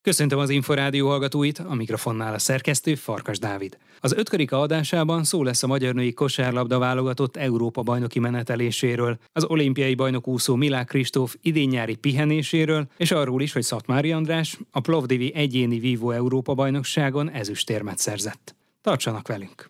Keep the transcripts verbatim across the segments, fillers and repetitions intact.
Köszöntöm az Inforádió hallgatóit, a mikrofonnál a szerkesztő Farkas Dávid. Az ötkarika adásában szó lesz a magyar női kosárlabda válogatott Európa-bajnoki meneteléséről, az olimpiai bajnok úszó Milák Kristóf idén-nyári pihenéséről, és arról is, hogy Szatmári András a Plovdivi egyéni vívó Európa-bajnokságon ezüstérmet szerzett. Tartsanak velünk!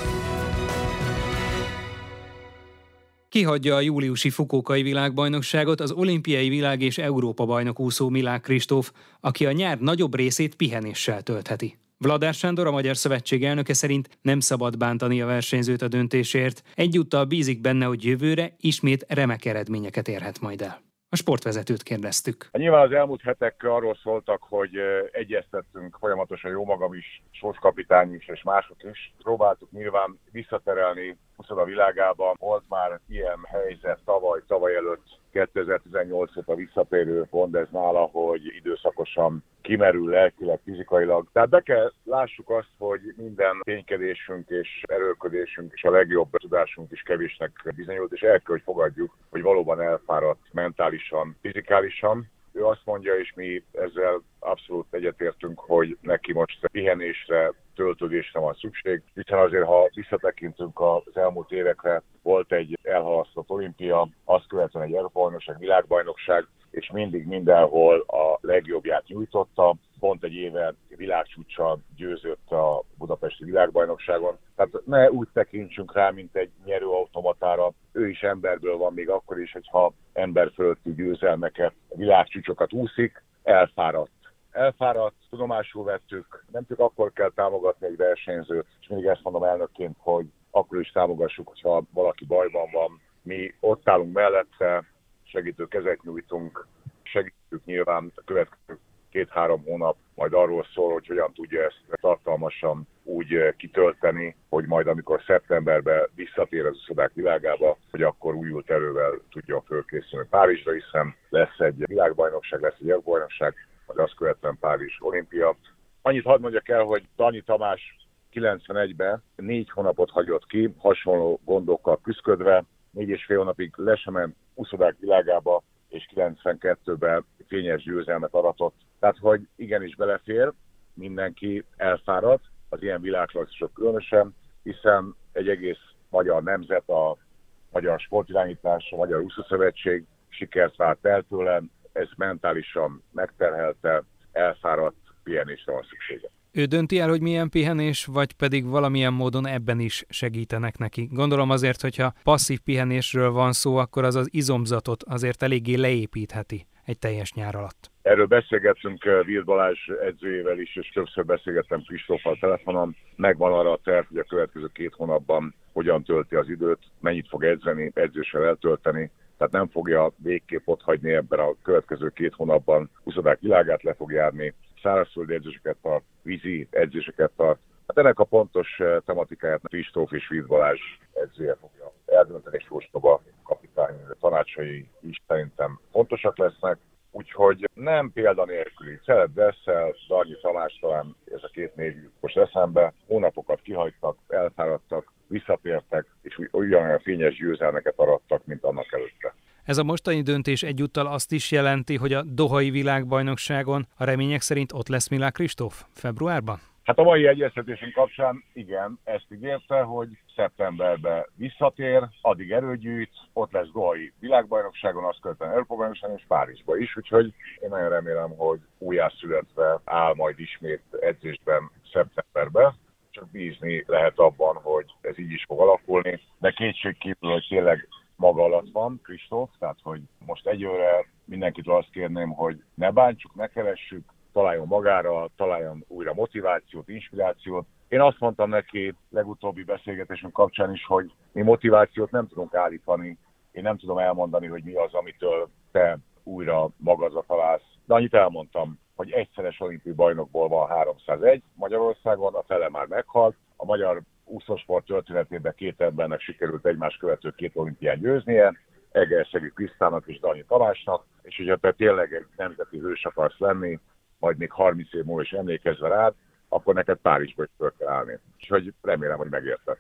Kihagyja a júliusi Fukuokai világbajnokságot az olimpiai világ- és Európa-bajnok úszó Milák Kristóf, aki a nyár nagyobb részét pihenéssel töltheti. Vladár Sándor, a Magyar Szövetség elnöke szerint nem szabad bántani a versenyzőt a döntésért, egyúttal bízik benne, hogy jövőre ismét remek eredményeket érhet majd el. A sportvezetőt kérdeztük. Nyilván az elmúlt hetek arról szóltak, hogy egyeztettünk folyamatosan, jó magam is, sorskapitány is és mások is. Próbáltuk nyilván visszaterelni a világába. Volt már ilyen helyzet tavaly, tavaly előtt, kétezer-tizennyolc óta visszatérő gond ez nála, hogy időszakosan kimerül lelkileg, fizikailag. Tehát be kell lássuk azt, hogy minden ténykedésünk és erőlködésünk és a legjobb tudásunk is kevésnek bizonyult, és el kell, hogy fogadjuk, hogy valóban elfáradt mentálisan, fizikálisan. Ő azt mondja, és mi ezzel abszolút egyetértünk, hogy neki most pihenésre, töltődésre van szükség, hiszen azért, ha visszatekintünk az elmúlt évekre, volt egy elhalasztott olimpia, azt követően egy Európa-bajnokság, világbajnokság, és mindig mindenhol a legjobbját nyújtotta. Pont egy éve világcsúccsal győzött a budapesti világbajnokságon. Tehát ne úgy tekintsünk rá, mint egy nyerőautomatára. Ő is emberből van, még akkor is, hogyha ember fölötti győzelmeket, világcsúcsokat úszik, elfáradt. Elfáradt, tudomásul vettük, nem csak akkor kell támogatni egy versenyzőt, és mindig ezt mondom elnökként, hogy akkor is támogassuk, hogyha valaki bajban van. Mi ott állunk mellette, segítő kezet nyújtunk, segítjük nyilván a következő két-három hónap majd arról szól, hogy hogyan tudja ezt tartalmasan úgy kitölteni, hogy majd amikor szeptemberben visszatér az uszodák világába, hogy akkor újult erővel tudjon fölkészülni Párizsra, hiszen lesz egy világbajnokság, lesz egy Európa-bajnokság, majd azt követően Párizs olimpia. Annyit hadd mondjak el, hogy Danyi Tamás kilencvenegyben négy hónapot hagyott ki, hasonló gondokkal küszködve, négy és fél hónapig le sem ment uszodák világába, és kilencvenkettőben fényes győzelmet aratott. Tehát, hogy igenis belefér, mindenki elfáradt, az ilyen világklasszisok különösen, hiszen egy egész magyar nemzet, a magyar sportirányítás, a Magyar Úszószövetség sikert várt el tőlem, ez mentálisan megterhelte, elfáradt, pihenésre van szüksége. Ő dönti el, hogy milyen pihenés, vagy pedig valamilyen módon ebben is segítenek neki. Gondolom azért, hogyha passzív pihenésről van szó, akkor az az izomzatot azért eléggé leépítheti egy teljes nyár alatt. Erről beszélgettünk Vild Balázs edzőjével is, és többször beszélgettem Kristóffal telefonon. Megvan arra a terv, hogy a következő két hónapban hogyan tölti az időt, mennyit fog edzeni, edzéssel eltölteni. Tehát nem fogja végképp ott hagyni ebben a következő két hónapban. Uszodák világát le fog járni, szárazföldi edzéseket tart, vízi edzéseket tart. Hát ennek a pontos tematikáját Kristóf és Vild Balázs edzője fogja eldönteni, és Jóstoba kapitány tanácsai is szerintem fontosak lesznek. Úgyhogy nem példanélküli. Celeb Dressel, Danyi Tamás, talán ez a két név most eszembe, hónapokat kihagytak, elfáradtak, visszatértek, és ugyanolyan fényes győzelmeket arattak, mint annak előtte. Ez a mostani döntés egyúttal azt is jelenti, hogy a dohai világbajnokságon a remények szerint ott lesz Milák Kristóf februárban? Hát a mai egyeztetésünk kapcsán igen, ezt ígérte, hogy szeptemberben visszatér, addig erőgyűjt, ott lesz dohai világbajnokságon, azt követően Európa-bajnokságon és Párizsba is, úgyhogy én nagyon remélem, hogy újjászületve áll majd ismét edzésben szeptemberben. Csak bízni lehet abban, hogy ez így is fog alakulni, de kétségkívül, hogy tényleg maga alatt van Kristóf, tehát hogy most egyőre mindenkitől azt kérném, hogy ne bántsuk, ne keressük, találjon magára, találjon újra motivációt, inspirációt. Én azt mondtam neki legutóbbi beszélgetésünk kapcsán is, hogy mi motivációt nem tudunk állítani, én nem tudom elmondani, hogy mi az, amitől te újra magadra találsz. De annyit elmondtam, hogy egyszeres olimpiai bajnokból van háromszázegy Magyarországon, a fele már meghalt. A magyar úszósport történetében két embernek sikerült egymás követő két olimpián győznie, Egerszegi Krisztának és Danyi Tamásnak, és hogyha te tényleg egy nemzeti hős akarsz lenni, majd még harminc év múlva is emlékezve rád, akkor neked Párizsba is föl kell állni. Úgyhogy remélem, hogy megértette.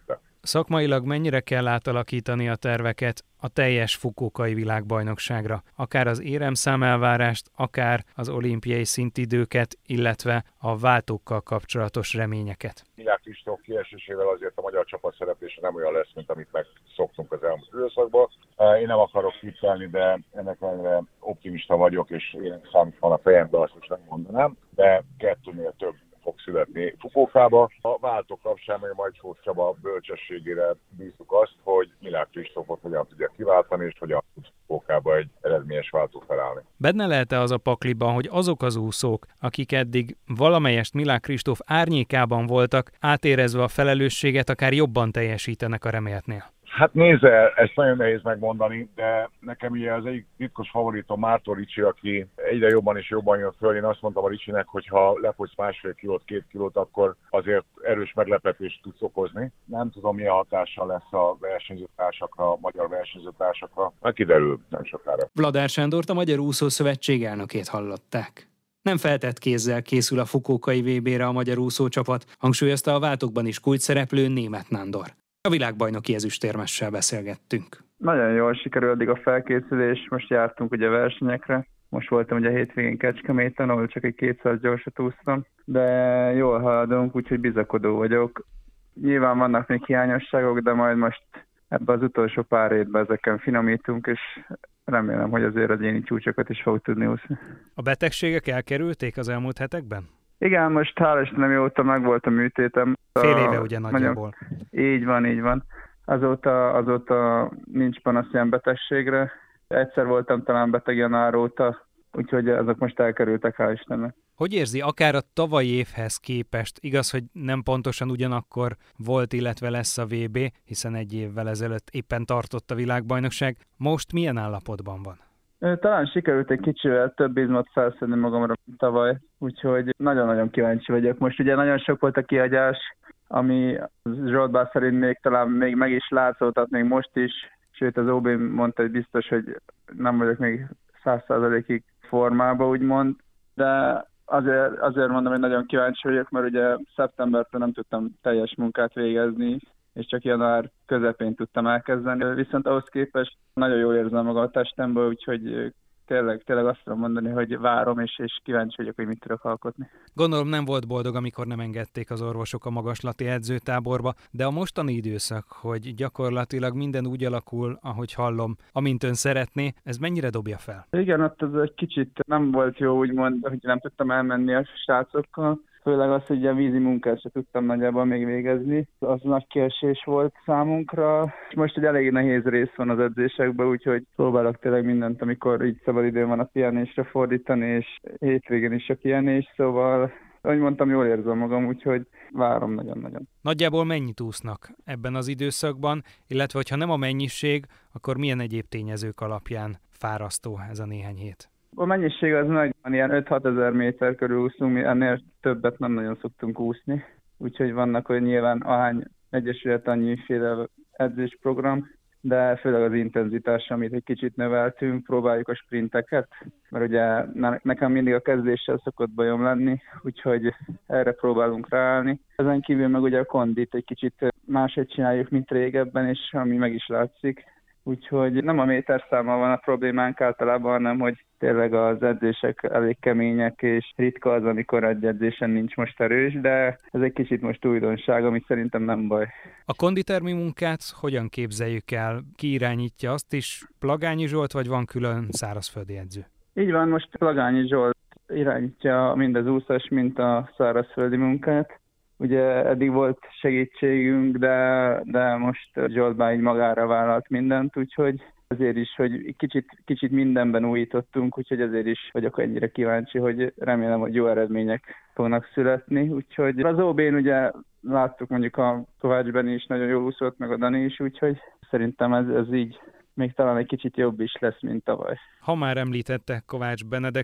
Szakmailag mennyire kell átalakítani a terveket a teljes Fukuokai világbajnokságra, akár az éremszámelvárást, akár az olimpiai szintidőket, illetve a váltókkal kapcsolatos reményeket? Milák Kristóf kiesésével azért a magyar csapat szereplése nem olyan lesz, mint amit megszoktunk az elmúlt időszakban. Én nem akarok tippelni, de ennek ellenére optimista vagyok, és én számít van a fejemben, azt most nem mondanám, de kettőnél több fog születni Fukuokába. A váltók kapcsán meg majd Sós Csaba bölcsességére bíztuk azt, hogy Milák Kristófot hogyan tudja kiváltani, és hogyan tud Fukuokába egy eredményes váltót felállni. Benne lehet-e az a pakliban, hogy azok az úszók, akik eddig valamelyest Milák Kristóf árnyékában voltak, átérezve a felelősséget, akár jobban teljesítenek a reméltnél? Hát nézze, ezt nagyon nehéz megmondani, de nekem ugye az egyik titkos favoritom Márton Ricsi, aki egyre jobban és jobban jön föl. Én azt mondtam a Ricsinek, hogy ha lefogysz másfél kilót, két kilót, akkor azért erős meglepetést tudsz okozni. Nem tudom, milyen hatással lesz a versenyzőtársakra, a magyar versenyzőtársakra. Meg kiderül nem sokára. Vladár Sándort, a Magyar Úszó Szövetség elnökét hallották. Nem feltett kézzel készül a Fukuokai vé bére a magyar úszócsapat, hangsúlyozta a váltókban is kulcsszereplő Németh Nándor. A világbajnoki ezüstérmessel beszélgettünk. Nagyon jól sikerül addig a felkészülés, most jártunk ugye versenyekre. Most voltam ugye hétvégén Kecskeméten, ahol csak egy kétszáz gyorsat úsztam, de jól haladunk, úgyhogy bizakodó vagyok. Nyilván vannak még hiányosságok, de majd most ebbe az utolsó pár évben ezeken finomítunk, és remélem, hogy azért az éni csúcsokat is fog tudni úszni. A betegségek elkerülték az elmúlt hetekben? Igen, most hál' Istenem mióta meg volt a műtétem. Fél éve ugye nagyjából. Így van, így van. Azóta, azóta nincs panasz ilyen betegségre. Egyszer voltam talán beteg január óta, úgyhogy azok most elkerültek, hál' Istennek. Hogy érzi, akár a tavalyi évhez képest, igaz, hogy nem pontosan ugyanakkor volt, illetve lesz a vé bé, hiszen egy évvel ezelőtt éppen tartott a világbajnokság, most milyen állapotban van? Talán sikerült egy kicsivel több izmot felszedni magamra tavaly, úgyhogy nagyon-nagyon kíváncsi vagyok. Most ugye nagyon sok volt a kihagyás, ami Zsoltbár szerint még talán még meg is látszódhat még most is, sőt az ó bé mondta, hogy biztos, hogy nem vagyok még száz százalékig formában, úgymond, de azért, azért mondom, hogy nagyon kíváncsi vagyok, mert ugye szeptembertől nem tudtam teljes munkát végezni, és csak január közepén tudtam elkezdeni. Viszont ahhoz képest nagyon jól érzem magam a testemből, úgyhogy tényleg, tényleg azt tudom mondani, hogy várom, és, és kíváncsi vagyok, hogy mit tudok alkotni. Gondolom nem volt boldog, amikor nem engedték az orvosok a magaslati edzőtáborba, de a mostani időszak, hogy gyakorlatilag minden úgy alakul, ahogy hallom, amint ön szeretné, ez mennyire dobja fel? Igen, ott az egy kicsit nem volt jó, úgymond, hogy nem tudtam elmenni a srácokkal. Főleg az, hogy a vízi munkát sem tudtam nagyjából még végezni. Az nagy kiesés volt számunkra. Most egy elég nehéz rész van az edzésekben, úgyhogy próbálok tényleg mindent, amikor így szabadidő van a pihenésre fordítani, és hétvégén is a pihenés, szóval ahogy mondtam, jól érzem magam, úgyhogy várom nagyon-nagyon. Nagyjából mennyit úsznak ebben az időszakban, illetve hogyha nem a mennyiség, akkor milyen egyéb tényezők alapján fárasztó ez a néhány hét? A mennyiség az megvan, ilyen öt-hat ezer méter körül úszunk, mi ennél többet nem nagyon szoktunk úszni. Úgyhogy vannak, hogy nyilván ahány egyesület annyiféle edzésprogram, de főleg az intenzitás, amit egy kicsit növeltünk, próbáljuk a sprinteket, mert ugye nekem mindig a kezdéssel szokott bajom lenni, úgyhogy erre próbálunk ráállni. Ezen kívül meg ugye a kondit egy kicsit máshogy csináljuk, mint régebben, és ami meg is látszik. Úgyhogy nem a méterszámmal van a problémánk általában, hanem hogy tényleg az edzések elég kemények, és ritka az, amikor egy edzésen nincs most erős, de ez egy kicsit most újdonság, ami szerintem nem baj. A konditermi munkát hogyan képzeljük el? Ki irányítja azt is? Plagányi Zsolt, vagy van külön szárazföldi edző? Így van, most Plagányi Zsolt irányítja mind az úszás, mint a szárazföldi munkát. Ugye eddig volt segítségünk, de, de most Zsoltbár így magára vállalt mindent, úgyhogy azért is, hogy kicsit, kicsit mindenben újítottunk, úgyhogy azért is vagyok ennyire kíváncsi, hogy remélem, hogy jó eredmények fognak születni. Úgyhogy az ó bén ugye láttuk, mondjuk a Kovács Benni is nagyon jól úszott, meg a Dani is, úgyhogy szerintem ez, ez így még talán egy kicsit jobb is lesz, mint tavaly. Ha már említette Kovács Benedeket,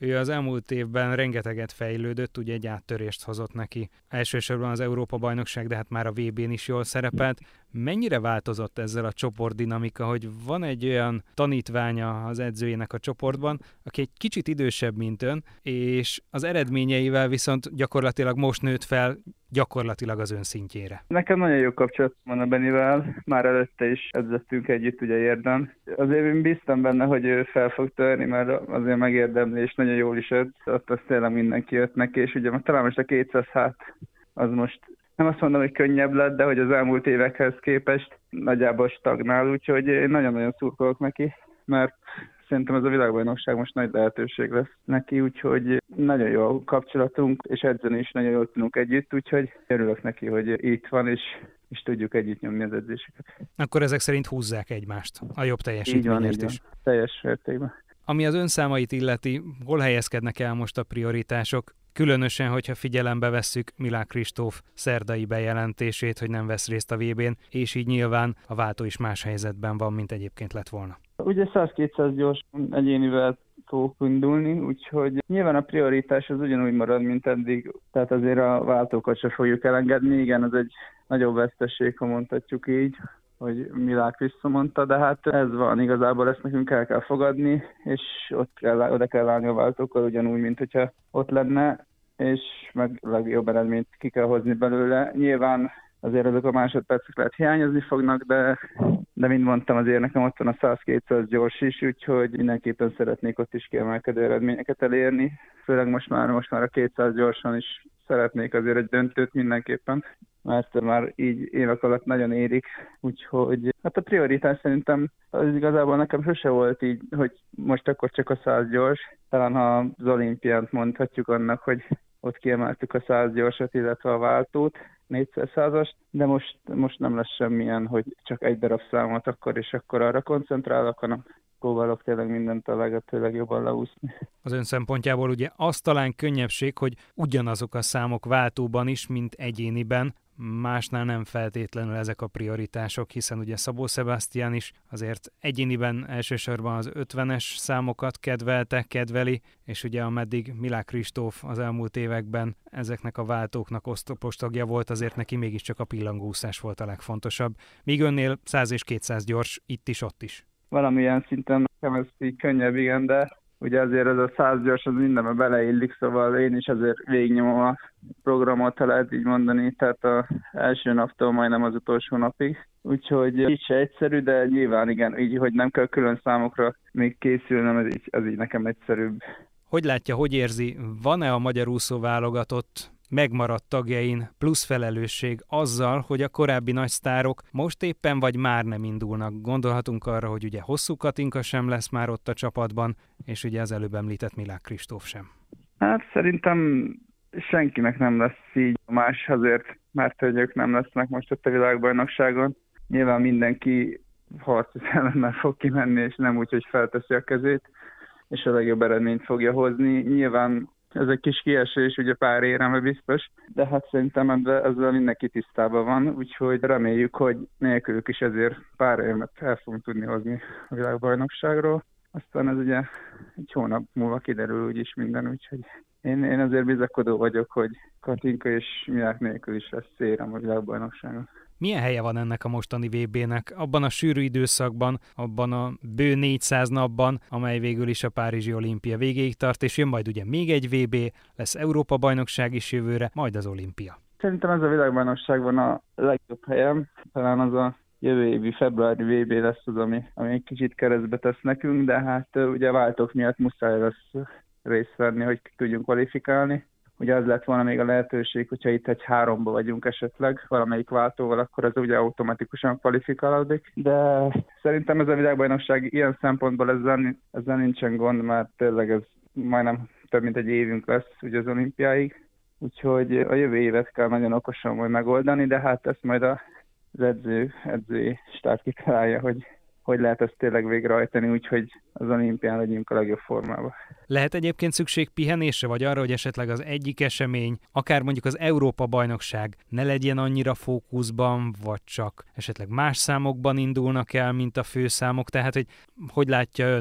Ő az elmúlt évben rengeteget fejlődött, ugye egy áttörést hozott neki. Elsősorban az Európa-bajnokság, de hát már a vé bén is jól szerepelt. Mennyire változott ezzel a csoportdinamika, hogy van egy olyan tanítványa az edzőjének a csoportban, aki egy kicsit idősebb, mint ön, és az eredményeivel viszont gyakorlatilag most nőtt fel gyakorlatilag az ön szintjére? Nekem nagyon jó kapcsolat van a Benivel, már előtte is edzettünk együtt ugye Érden. Azért én bíztam benne, hogy ő fel fog törni, mert azért megérdemli, és nagyon jól is edd. Ott az tényleg mindenki jött neki, és ugye talán most a kétszáz hát az most nem azt mondom, hogy könnyebb lett, de hogy az elmúlt évekhez képest nagyjából stagnál, úgyhogy én nagyon-nagyon szurkolok neki, mert szerintem ez a világbajnokság most nagy lehetőség lesz neki, úgyhogy nagyon jó a kapcsolatunk, és edzeni is nagyon jól tudunk együtt, úgyhogy örülök neki, hogy itt van, és, és tudjuk együtt nyomni az edzéseket. Akkor ezek szerint húzzák egymást a jobb teljesítményért is. Van, teljes mértékben. Ami az önszámait illeti, hol helyezkednek el most a prioritások? Különösen, hogyha figyelembe vesszük Milák Kristóf szerdai bejelentését, hogy nem vesz részt a vé bén, és így nyilván a váltó is más helyzetben van, mint egyébként lett volna. Ugye száz-kétszáz gyors egyénivel fogok indulni, úgyhogy nyilván a prioritás az ugyanúgy marad, mint eddig, tehát azért a váltókat se fogjuk elengedni. Igen, az egy nagyobb veszteség, ha mondhatjuk így, hogy Milák visszamondta, de hát ez van, igazából ezt nekünk el kell fogadni, és ott kell, oda kell állni a váltókkal, ugyanúgy, mint hogyha ott lenne, és meg legjobb eredményt ki kell hozni belőle. Nyilván azért azok a másodpercek lehet hiányozni fognak, de, de mint mondtam, azért nekem ott van a száz-kétszáz gyors is, úgyhogy mindenképpen szeretnék ott is kiemelkedő eredményeket elérni. Főleg most már, most már a kétszáz gyorsan is szeretnék azért egy döntőt mindenképpen, mert már így évek alatt nagyon érik, úgyhogy hát a prioritás szerintem az igazából nekem sose volt így, hogy most akkor csak a száz gyors. Talán ha az olimpiánt mondhatjuk annak, hogy ott kiemeltük a száz gyorsat, illetve a váltót, négyszázast, de most, most nem lesz semmilyen, hogy csak egy darab számot akkor és akkor arra koncentrálok, hanem próbálok tényleg mindent a lehető legjobban leúszni. Az ön szempontjából ugye az talán könnyebbség, hogy ugyanazok a számok váltóban is, mint egyéniben, másnál nem feltétlenül ezek a prioritások, hiszen ugye Szabó Sebastian is azért egyéniben elsősorban az ötvenes számokat kedvelte, kedveli, és ugye ameddig Milák Kristóf az elmúlt években ezeknek a váltóknak osztopos tagja volt, azért neki mégiscsak a pillangóúszás volt a legfontosabb. Míg önnél száz és kétszáz gyors itt is, ott is. Valamilyen szinten nekem ez így könnyebb, igen, de ugye azért ez a száz gyors az mindenbe beleillik, szóval én is azért végignyomom a programot, ha lehet így mondani, tehát az első naptól majdnem az utolsó napig. Úgyhogy így se egyszerű, de nyilván igen, így, hogy nem kell külön számokra még készülnem, ez így, ez így nekem egyszerűbb. Hogy látja, hogy érzi, van-e a magyar úszó válogatott megmaradt tagjain plusz felelősség azzal, hogy a korábbi nagy sztárok most éppen vagy már nem indulnak? Gondolhatunk arra, hogy ugye Hosszú Katinka sem lesz már ott a csapatban, és ugye az előbb említett Milák Kristóf sem. Hát szerintem senkinek nem lesz így, más azért, mert hogy ők nem lesznek most ott a világbajnokságon. Nyilván mindenki harcos ellennel fog kimenni, és nem úgy, hogy felteszi a kezét, és a legjobb eredményt fogja hozni. Nyilván ez egy kis kiesés, ugye pár éremre biztos, de hát szerintem ebben, ezzel mindenki tisztában van, úgyhogy reméljük, hogy nélkülük is ezért pár érmet el fogunk tudni hozni a világbajnokságról. Aztán ez ugye egy hónap múlva kiderül úgyis minden, úgyhogy én, én azért bizakodó vagyok, hogy Katinka és Milák nélkül is lesz érem a világbajnokságon. Milyen helye van ennek a mostani vé bének? Abban a sűrű időszakban, abban a bő négyszáz napban, amely végül is a Párizsi olimpia végéig tart, és jön majd ugye még egy vé bé, lesz Európa-bajnokság is jövőre, majd az olimpia. Szerintem ez a világbajnokságban a legjobb helyem, talán az a jövő évi februári vé bé lesz az, ami, ami egy kicsit keresztbe tesz nekünk, de hát ugye váltók miatt muszáj lesz részt venni, hogy tudjunk kvalifikálni. Ugye az lett volna még a lehetőség, hogyha itt egy háromba vagyunk esetleg valamelyik váltóval, akkor az ugye automatikusan kvalifikálódik. De szerintem ez a világbajnokság ilyen szempontból ezzel, ezzel nincsen gond, mert tényleg ez majdnem több mint egy évünk lesz ugye az olimpiáig. Úgyhogy a jövő évet kell nagyon okosan majd megoldani, de hát ezt majd az edző, edzői stáb kitalálja, hogy hogy lehet ezt tényleg végrehajtani, úgyhogy az olimpián legyünk a legjobb formában. Lehet egyébként szükség pihenésre, vagy arra, hogy esetleg az egyik esemény, akár mondjuk az Európa-bajnokság ne legyen annyira fókuszban, vagy csak esetleg más számokban indulnak el, mint a főszámok, tehát hogy hogy látja ön,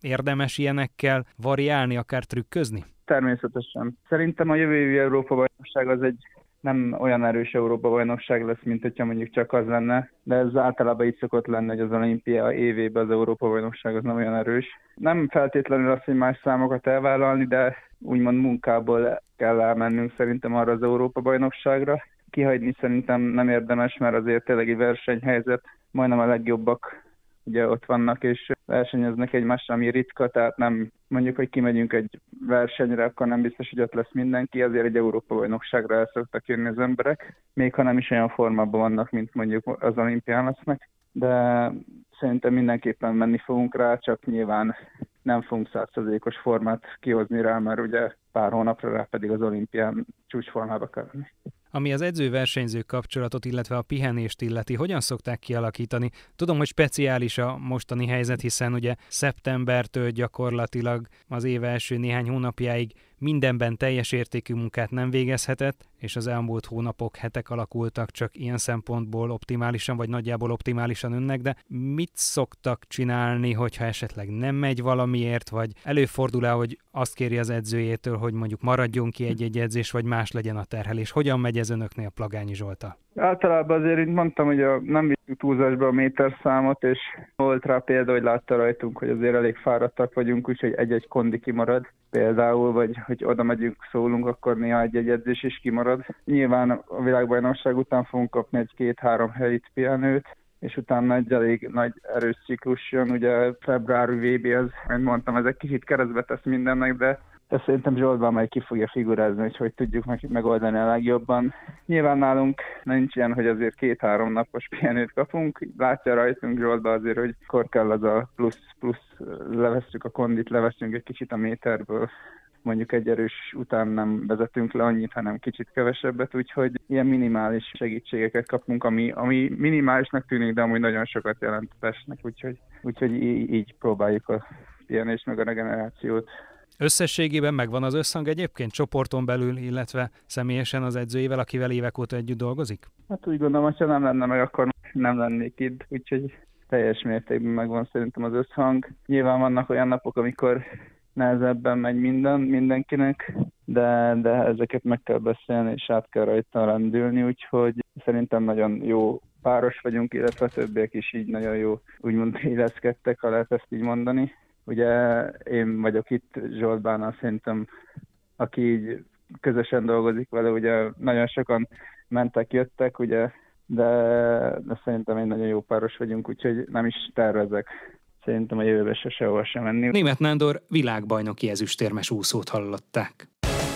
Érdemes ilyenekkel variálni, akár trükközni? Természetesen. Szerintem a jövő évi Európa-bajnokság az egy nem olyan erős Európa-bajnokság lesz, mint hogyha mondjuk csak az lenne, de ez általában így szokott lenni, hogy az olimpia évében az Európa-bajnokság az nem olyan erős. Nem feltétlenül az, hogy más számokat elvállalni, de úgymond munkából kell elmennünk szerintem arra az Európa-bajnokságra. Kihagyni szerintem nem érdemes, mert azért tényleg egy versenyhelyzet, majdnem a legjobbak ugye ott vannak és versenyeznek egymásra, ami ritka, tehát nem mondjuk, hogy kimegyünk egy versenyre, akkor nem biztos, hogy ott lesz mindenki, azért egy Európa-bajnokságra el szoktak jönni az emberek, még ha nem is olyan formában vannak, mint mondjuk az olimpián lesznek, de szerintem mindenképpen menni fogunk rá, csak nyilván nem fogunk száz százalékos formát kihozni rá, mert ugye pár hónapra rá pedig az olimpián csúcsformába kell venni. Ami az edző-versenyző kapcsolatot, illetve a pihenést illeti, hogyan szokták kialakítani? Tudom, hogy speciális a mostani helyzet, hiszen ugye szeptembertől gyakorlatilag az év első néhány hónapjáig mindenben teljes értékű munkát nem végezhetett, és az elmúlt hónapok, hetek alakultak csak ilyen szempontból optimálisan, vagy nagyjából optimálisan önnek, de mit szoktak csinálni, hogyha esetleg nem megy valamiért, vagy előfordul-e, hogy azt kéri az edzőjétől, hogy mondjuk maradjon ki egy-egy edzés, vagy más legyen a terhelés? Hogyan megy ez önöknél, Plagányi Zsolttal? Általában azért így mondtam, hogy a, nem vittük túlzásba a méterszámot, és volt rá példa, hogy látta rajtunk, hogy azért elég fáradtak vagyunk, úgyhogy egy-egy kondi kimarad például, vagy hogy oda megyünk, szólunk, akkor néha egy-egy edzés is kimarad. Nyilván a világbajnokság után fogunk kapni egy két-három helyit pihenőt, és utána egy elég nagy erős ciklus jön, ugye februári vé bé, az, mint mondtam, ez egy kicsit keresztbe tesz mindennek, de de szerintem Zsoltban majd ki fogja figurázni, hogy hogy tudjuk meg megoldani a legjobban. Nyilván nálunk nincs ilyen, hogy azért két-három napos pihenőt kapunk. Látja rajtunk Zsoltban azért, hogy akkor kell az a plusz, plusz levesszük a kondit, leveszünk egy kicsit a méterből. Mondjuk egy erős után nem vezetünk le annyit, hanem kicsit kevesebbet, úgyhogy ilyen minimális segítségeket kapunk, ami, ami minimálisnak tűnik, de amúgy nagyon sokat jelent a testnek, úgyhogy, úgyhogy így, így próbáljuk a pihenést meg a regenerációt. Összességében megvan az összhang egyébként csoporton belül, illetve személyesen az edzőjével, akivel évek óta együtt dolgozik? Hát úgy gondolom, hogy ha nem lenne meg, akkor nem lennék itt, úgyhogy teljes mértékben megvan szerintem az összhang. Nyilván vannak olyan napok, amikor nehezebben megy minden mindenkinek, de, de ezeket meg kell beszélni, és át kell rajta rendülni, úgyhogy szerintem nagyon jó páros vagyunk, illetve a többiek is így nagyon jó, úgymond illeszkedtek, ha lehet ezt így mondani. Ugye én vagyok itt Zsoltbánnal, szerintem, aki így közösen dolgozik vele, ugye nagyon sokan mentek, jöttek, ugye, de, de szerintem egy nagyon jó páros vagyunk, úgyhogy nem is tervezek szerintem a jövőben se sehol sem menni. Németh Nándor világbajnoki ezüstérmes úszót hallották.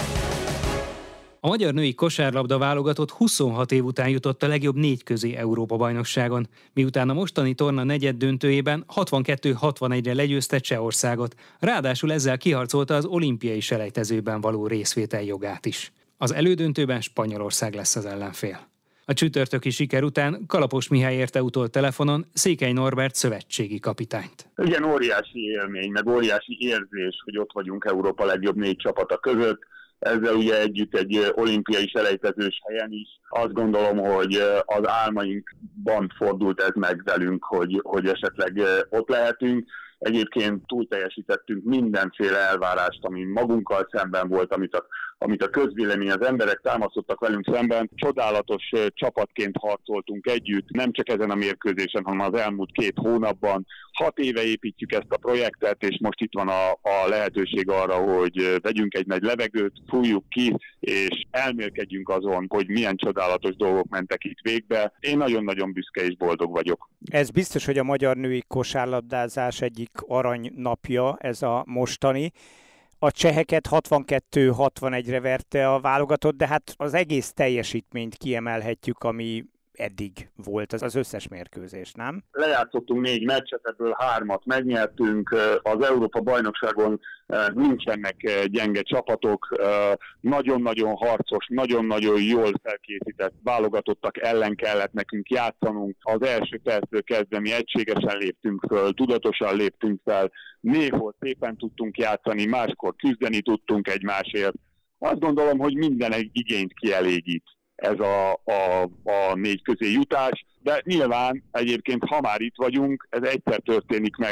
A magyar női kosárlabda válogatott huszonhat év után jutott a legjobb négy közé Európa-bajnokságon, miután a mostani torna negyed döntőjében hatvankettő hatvanegyre legyőzte Csehországot, ráadásul ezzel kiharcolta az olimpiai selejtezőben való részvétel jogát is. Az elődöntőben Spanyolország lesz az ellenfél. A csütörtöki siker után Kalapos Mihály érte utol telefonon Székely Norbert szövetségi kapitányt. Igen, óriási élmény, meg óriási érzés, hogy ott vagyunk Európa legjobb négy csapata között. Ezzel ugye együtt egy olimpiai selejtezős helyen is. Azt gondolom, hogy az álmainkban fordult ez meg velünk, hogy, hogy esetleg ott lehetünk. Egyébként túl teljesítettünk mindenféle elvárást, ami magunkkal szemben volt, amit a, amit a közvélemény, az emberek támasztottak velünk szemben. Csodálatos csapatként harcoltunk együtt, nem csak ezen a mérkőzésen, hanem az elmúlt két hónapban. Hat éve építjük ezt a projektet, és most itt van a, a lehetőség arra, hogy vegyünk egy nagy levegőt, fújjuk ki, és elmélkedjünk azon, hogy milyen csodálatos dolgok mentek itt végbe. Én nagyon-nagyon büszke és boldog vagyok. Ez biztos, hogy a magyar női kosárlabdázás egyik aranynapja, ez a mostani. A cseheket hatvankettő hatvanegyre verte a válogatott, de hát az egész teljesítményt kiemelhetjük, ami eddig volt az, az összes mérkőzés, nem? Lejátszottunk négy meccset, ebből hármat megnyertünk. Az Európa-bajnokságon nincsenek gyenge csapatok. Nagyon-nagyon harcos, nagyon-nagyon jól felkészített válogatottak ellen kellett nekünk játszanunk. Az első perctől kezdve mi egységesen léptünk föl, tudatosan léptünk fel. Néhol szépen tudtunk játszani, máskor küzdeni tudtunk egymásért. Azt gondolom, hogy minden egy igényt kielégít ez a, a, a négy közé jutás, de nyilván egyébként, ha már itt vagyunk, ez egyszer történik meg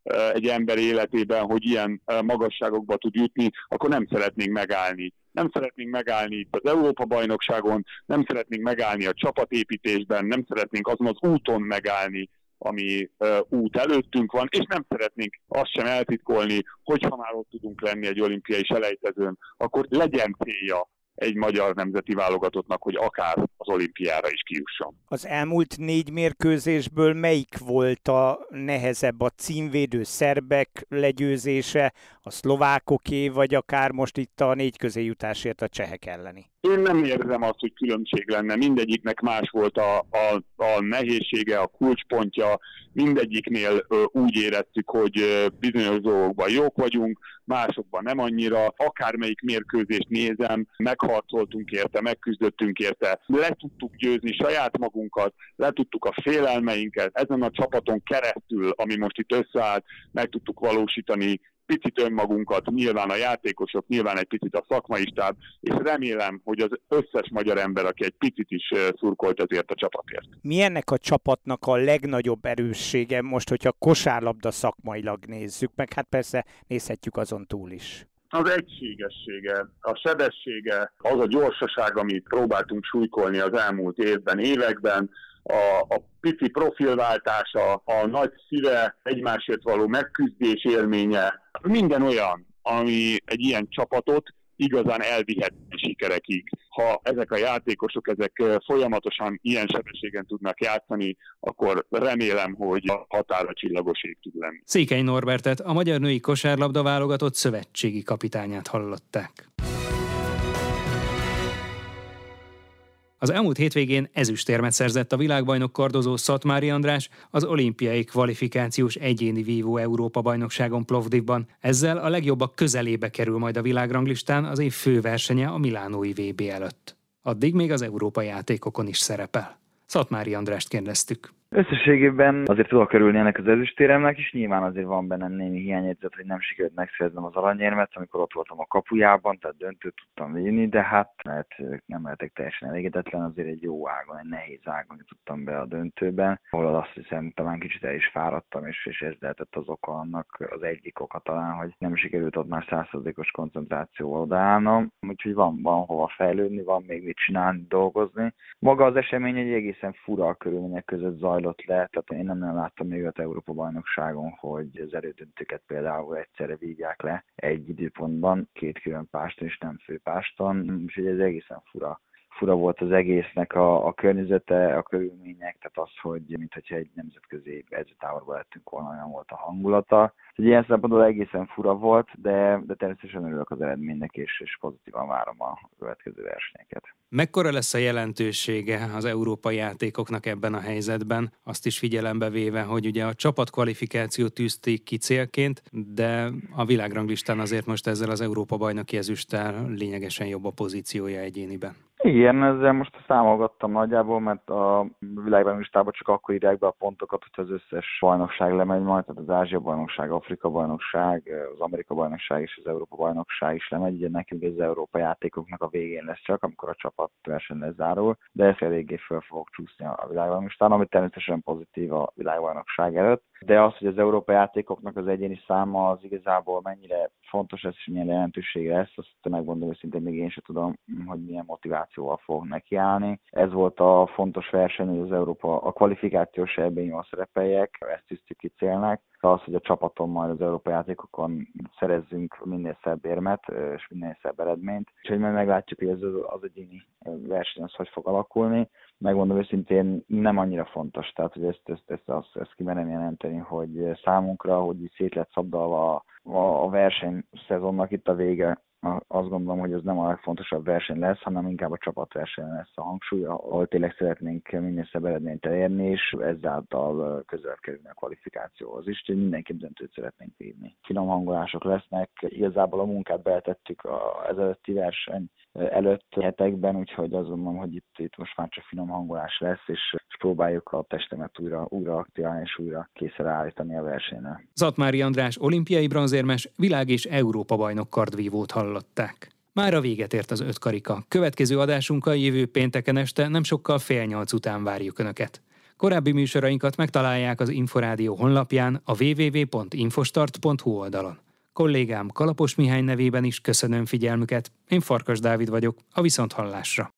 egy ember életében, hogy ilyen magasságokba tud jutni, akkor nem szeretnénk megállni. Nem szeretnénk megállni itt az Európa-bajnokságon, nem szeretnénk megállni a csapatépítésben, nem szeretnénk azon az úton megállni, ami uh, út előttünk van, és nem szeretnénk azt sem eltitkolni, hogyha már ott tudunk lenni egy olimpiai selejtezőn, akkor legyen célja egy magyar nemzeti válogatottnak, hogy akár az olimpiára is kijusson. Az elmúlt négy mérkőzésből melyik volt a nehezebb? A címvédő szerbek legyőzése, a szlovákoké, vagy akár most itt a négy közéjutásért a csehek elleni? Én nem érzem azt, hogy különbség lenne. Mindegyiknek más volt a, a, a nehézsége, a kulcspontja. Mindegyiknél ö, úgy éreztük, hogy ö, bizonyos dolgokban jók vagyunk, másokban nem annyira. Akármelyik mérkőzést nézem, megharcoltunk érte, megküzdöttünk érte. Le tudtuk győzni saját magunkat, le tudtuk a félelmeinket. Ezen a csapaton keresztül, ami most itt összeállt, meg tudtuk valósítani picit önmagunkat, nyilván a játékosok, nyilván egy picit a szakmai stáb, és remélem, hogy az összes magyar ember, aki egy picit is szurkolt ezért a csapatért. Mi ennek a csapatnak a legnagyobb erőssége most, hogyha kosárlabda szakmailag nézzük, meg hát persze nézhetjük azon túl is? Az egységessége, a sebessége, az a gyorsaság, amit próbáltunk súlykolni az elmúlt évben, években, a, a pici profilváltása, a nagy szíve, egymásért való megküzdés élménye, minden olyan, ami egy ilyen csapatot igazán elvihet sikerekig. Ha ezek a játékosok ezek folyamatosan ilyen sebességen tudnak játszani, akkor remélem, hogy a határa csillagos ég tud lenni. Székely Norbertet, a magyar női kosárlabda válogatott szövetségi kapitányát hallották. Az elmúlt hétvégén ezüstérmet szerzett a világbajnok kardozó Szatmári András az olimpiai kvalifikációs egyéni vívó Európa-bajnokságon Plovdivban. Ezzel a legjobbak közelébe kerül majd a világranglistán az év főversenye a milánói vé bé előtt. Addig még az európai játékokon is szerepel. Szatmári Andrást kérdeztük. Összességében azért tudok örülni ennek az ezüstéremnek is, nyilván azért van bennem némi hiányérzet, hogy nem sikerült megszereznem az aranyérmet, amikor ott voltam a kapujában, tehát döntőt tudtam vinni, de hát mert nem lehetek teljesen elégedetlen, azért egy jó ágon, egy nehéz ágon tudtam be a döntőben, ahol azt hiszem talán kicsit el is fáradtam, és, és ez lehetett az oka annak, az egyik oka talán, hogy nem sikerült ott már száz százalékos koncentrációval odaállnom, úgyhogy van, van hova fejlődni, van még mit csinálni, dolgozni. Maga az esemény egy egészen fura körülmények között zajlott le, tehát én nem, nem láttam még az Európa-bajnokságon, hogy az elődöntőket például egyszerre vívják le egy időpontban, két külön páston és nem főpáston, úgyhogy ez egészen fura. Fura volt az egésznek a, a környezete, a körülmények, tehát az, hogy mintha egy nemzetközi edzőtáborban lettünk volna, olyan volt a hangulata. Egy ilyen szempontból egészen fura volt, de, de természetesen örülök az eredménynek, és, és pozitívan várom a következő versenyeket. Mekkora lesz a jelentősége az európai játékoknak ebben a helyzetben? Azt is figyelembe véve, hogy ugye a csapatkvalifikációt tűzték ki célként, de a világranglistán azért most ezzel az Európa-bajnoki ezüsttel lényegesen jobb a pozíciója egyéniben. Igen, ezzel most számolgattam nagyjából, mert a világranglistában csak akkor írják be a pontokat, hogy az összes bajnokság lemegy majd, tehát az Ázsia bajnokság, Afrika bajnokság, az Amerika bajnokság és az Európa bajnokság is lemegy, ugye nekünk az Európa játékoknak a végén lesz csak, amikor a csapatverseny lezárul, de ez eléggé föl fogok csúszni a világbajnokságán, ami természetesen pozitív a világbajnokság előtt. De az, hogy az Európa játékoknak az egyéni száma az igazából mennyire fontos lesz, és milyen jelentősége lesz, azt megmondom őszintén, még én sem tudom, hogy milyen motivációval fog nekiállni. Ez volt a fontos verseny, hogy az Európa a kvalifikációs ebben jól szerepeljek, ezt tűztük ki célnak. Az, hogy a csapaton majd az Európa játékokon szerezzünk minél szebb érmet, és minél szebb eredményt. Úgyhogy majd meglátjuk, hogy ez az egyéni verseny az hogy fog alakulni. Megmondom őszintén, nem annyira fontos, tehát hogy ezt, ezt, ezt, ezt, ezt kimerem jelenteni, hogy számunkra, hogy így szét lett szabdalva a, a versenyszezonnak itt a vége, azt gondolom, hogy ez nem a legfontosabb verseny lesz, hanem inkább a csapatverseny lesz a hangsúly, ahol tényleg szeretnénk minél szebb eredményt elérni, és ezáltal közelebb kerülni a kvalifikációhoz is, úgyhogy mindenképp döntőt szeretnénk vívni. Finom hangolások lesznek, igazából a munkát beletettük az ezelőtti verseny előtt hetekben, úgyhogy azt gondolom, hogy itt, itt most már csak finom hangolás lesz, és próbáljuk a testemet újra, újra aktiválni és újra készre állítani a versenyre. Szatmári András olimpiai bronzérmes, világ- és Európa-bajnok kardvívót hallották. Mára véget ért az öt karika. Következő adásunkkal jövő pénteken este nem sokkal fél nyolc után várjuk Önöket. Korábbi műsorainkat megtalálják az Inforádió honlapján, a double-u double-u double-u pont infostart pont hu oldalon. Kollégám Kalapos Mihály nevében is köszönöm figyelmüket, én Farkas Dávid vagyok, a viszonthallásra.